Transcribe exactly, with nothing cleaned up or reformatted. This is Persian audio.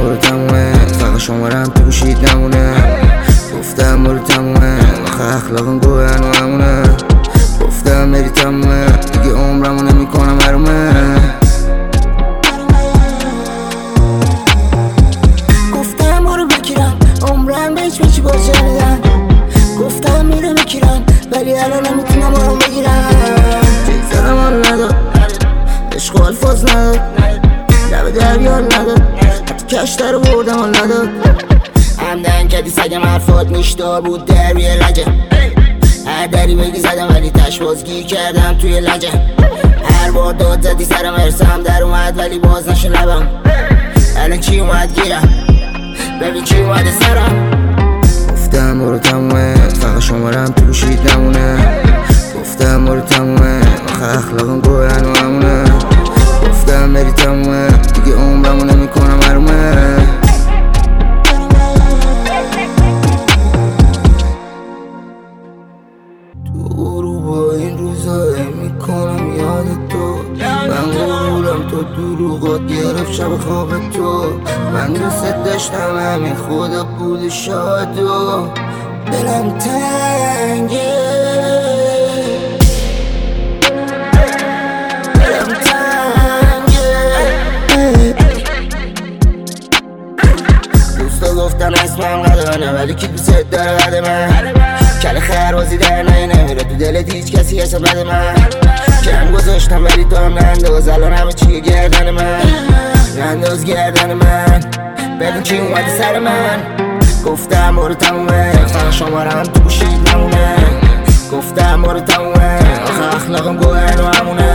برو تمومه فقط شمارم تو گوشید نمونه گفتم برو تمومه آخه اخلاقم گوهن و همونه گفتم بری تمومه دیگه عمرمو نمیکنم حرومه گفتم برو بکیرم عمرم بهش بچی باز جردن گفتم میره بکیرم ولی الان نمیتونم آروم بگیرم زدم حال نداد عشق و الفاظ نداد لب دریال نداد حتی کشتر رو بردم حال نداد همدن کدی سگم حرفات نیشدار بود در روی لجه هر دری بگی زدم ولی تش بازگیر کردم توی لجه هر بار داد زدی سرم ارسم در اومد ولی باز نشد لبم الان چی اومد گیرم ببین چی اومده سرم گفتم برو تمومه فقط شمارم تو گوشید نمونه گفتم برو تمومه آخه اخلاقم گوهن و همونه گفتم بری تمومه دیگه عمرمو نمیکنم حرومه تو رو با این روزا میکنم یاد تو من غرورم تو دروغات گرفت شب خواب تو من دوست داشتم همین خدا بود شاد و دلم تنگه دلم تنگه دوستا گفتن اسمم قدرانه ولی کی دوست داره قد من کل خربازی در نهی نمیره تو دلت هیچ کسی حساب بده من کم گذاشتم ولی تو هم ننداز الان همه چیه گردن من ننداز گردن من ببین چی اومده سر من گفتم برو تمومه فقط شمارم تو گوشید نمونه گفتم برو تمومه آخه اخلاقم گوهن و همونه